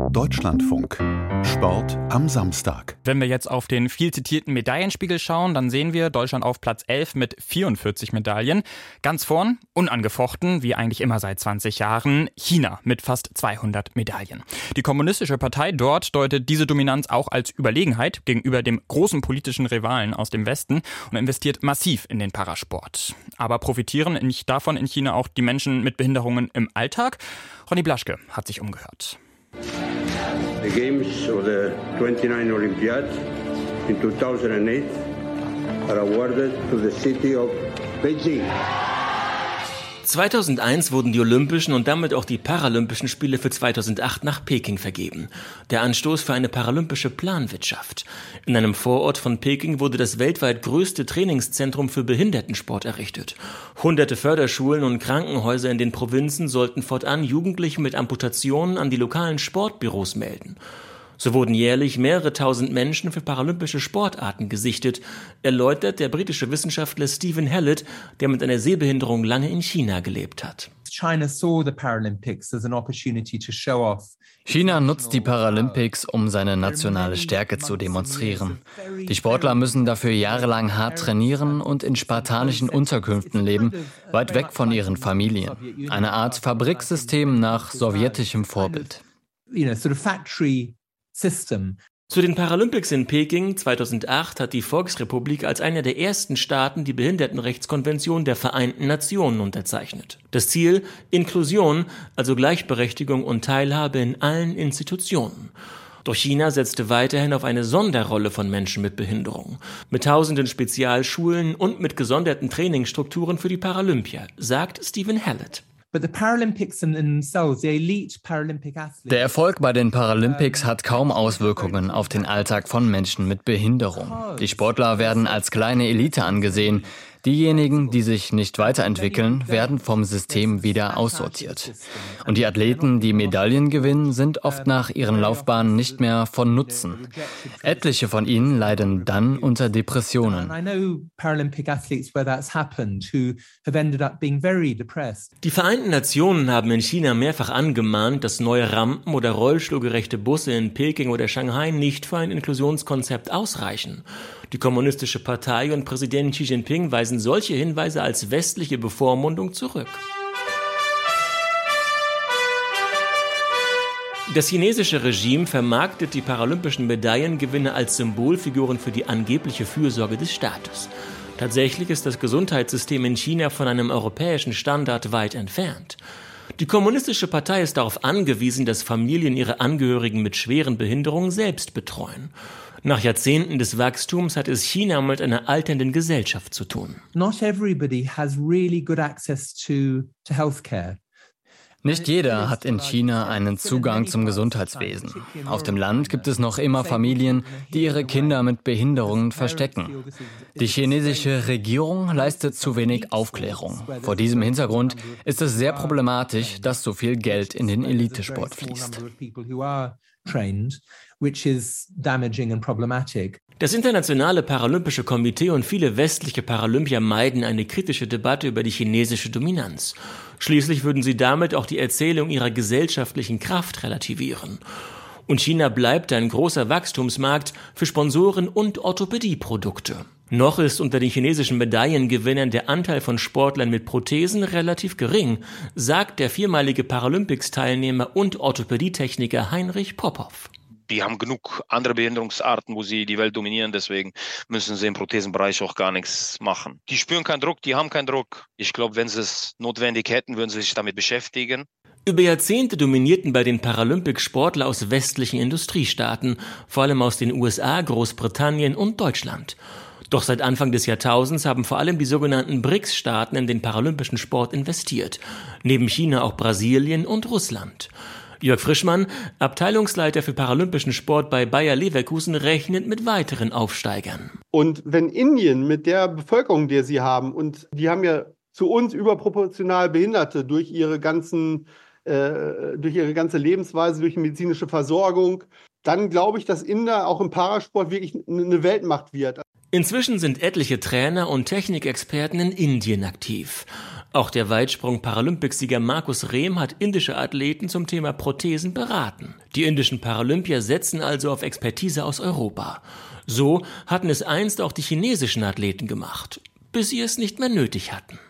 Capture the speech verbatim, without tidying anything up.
Deutschlandfunk. Sport am Samstag. Wenn wir jetzt auf den viel zitierten Medaillenspiegel schauen, dann sehen wir Deutschland auf Platz elf mit vierundvierzig Medaillen. Ganz vorn, unangefochten, wie eigentlich immer seit zwanzig Jahren, China mit fast zweihundert Medaillen. Die Kommunistische Partei dort deutet diese Dominanz auch als Überlegenheit gegenüber dem großen politischen Rivalen aus dem Westen und investiert massiv in den Parasport. Aber profitieren nicht davon in China auch die Menschen mit Behinderungen im Alltag? Ronny Blaschke hat sich umgehört. The games of the twenty-nine Olympiads in two thousand eight are awarded to the city of Beijing. zweitausendeins wurden die Olympischen und damit auch die Paralympischen Spiele für zweitausendacht nach Peking vergeben. Der Anstoß für eine paralympische Planwirtschaft. In einem Vorort von Peking wurde das weltweit größte Trainingszentrum für Behindertensport errichtet. Hunderte Förderschulen und Krankenhäuser in den Provinzen sollten fortan Jugendliche mit Amputationen an die lokalen Sportbüros melden. So wurden jährlich mehrere tausend Menschen für paralympische Sportarten gesichtet, erläutert der britische Wissenschaftler Stephen Hallett, der mit einer Sehbehinderung lange in China gelebt hat. China nutzt die Paralympics, um seine nationale Stärke zu demonstrieren. Die Sportler müssen dafür jahrelang hart trainieren und in spartanischen Unterkünften leben, weit weg von ihren Familien. Eine Art Fabriksystem nach sowjetischem Vorbild. System. Zu den Paralympics in Peking zweitausendacht hat die Volksrepublik als einer der ersten Staaten die Behindertenrechtskonvention der Vereinten Nationen unterzeichnet. Das Ziel: Inklusion, also Gleichberechtigung und Teilhabe in allen Institutionen. Doch China setzte weiterhin auf eine Sonderrolle von Menschen mit Behinderung. Mit tausenden Spezialschulen und mit gesonderten Trainingsstrukturen für die Paralympier, sagt Stephen Hallett. Der Erfolg bei den Paralympics hat kaum Auswirkungen auf den Alltag von Menschen mit Behinderung. Die Sportler werden als kleine Elite angesehen. Diejenigen, die sich nicht weiterentwickeln, werden vom System wieder aussortiert. Und die Athleten, die Medaillen gewinnen, sind oft nach ihren Laufbahnen nicht mehr von Nutzen. Etliche von ihnen leiden dann unter Depressionen. Die Vereinten Nationen haben in China mehrfach angemahnt, dass neue Rampen oder rollstuhlgerechte Busse in Peking oder Shanghai nicht für ein Inklusionskonzept ausreichen. Die Kommunistische Partei und Präsident Xi Jinping weisen solche Hinweise als westliche Bevormundung zurück. Das chinesische Regime vermarktet die paralympischen Medaillengewinne als Symbolfiguren für die angebliche Fürsorge des Staates. Tatsächlich ist das Gesundheitssystem in China von einem europäischen Standard weit entfernt. Die Kommunistische Partei ist darauf angewiesen, dass Familien ihre Angehörigen mit schweren Behinderungen selbst betreuen. Nach Jahrzehnten des Wachstums hat es China mit einer alternden Gesellschaft zu tun. Nicht jeder hat in China einen Zugang zum Gesundheitswesen. Auf dem Land gibt es noch immer Familien, die ihre Kinder mit Behinderungen verstecken. Die chinesische Regierung leistet zu wenig Aufklärung. Vor diesem Hintergrund ist es sehr problematisch, dass so viel Geld in den Elitesport fließt. Das Internationale Paralympische Komitee und viele westliche Paralympier meiden eine kritische Debatte über die chinesische Dominanz. Schließlich würden sie damit auch die Erzählung ihrer gesellschaftlichen Kraft relativieren. Und China bleibt ein großer Wachstumsmarkt für Sponsoren und Orthopädieprodukte. Noch ist unter den chinesischen Medaillengewinnern der Anteil von Sportlern mit Prothesen relativ gering, sagt der viermalige Paralympics-Teilnehmer und Orthopädietechniker Heinrich Popov. Die haben genug andere Behinderungsarten, wo sie die Welt dominieren, deswegen müssen sie im Prothesenbereich auch gar nichts machen. Die spüren keinen Druck, die haben keinen Druck. Ich glaube, wenn sie es notwendig hätten, würden sie sich damit beschäftigen. Über Jahrzehnte dominierten bei den Paralympics Sportler aus westlichen Industriestaaten, vor allem aus den U S A, Großbritannien und Deutschland. Doch seit Anfang des Jahrtausends haben vor allem die sogenannten B R I C S-Staaten in den paralympischen Sport investiert. Neben China auch Brasilien und Russland. Jörg Frischmann, Abteilungsleiter für paralympischen Sport bei Bayer Leverkusen, rechnet mit weiteren Aufsteigern. Und wenn Indien mit der Bevölkerung, die sie haben, und die haben ja zu uns überproportional Behinderte durch ihre ganzen, äh, durch ihre ganze Lebensweise, durch die medizinische Versorgung, dann glaube ich, dass Inder auch im Parasport wirklich eine Weltmacht wird. Inzwischen sind etliche Trainer und Technikexperten in Indien aktiv. Auch der Weitsprung-Paralympicsieger Markus Rehm hat indische Athleten zum Thema Prothesen beraten. Die indischen Paralympier setzen also auf Expertise aus Europa. So hatten es einst auch die chinesischen Athleten gemacht, bis sie es nicht mehr nötig hatten.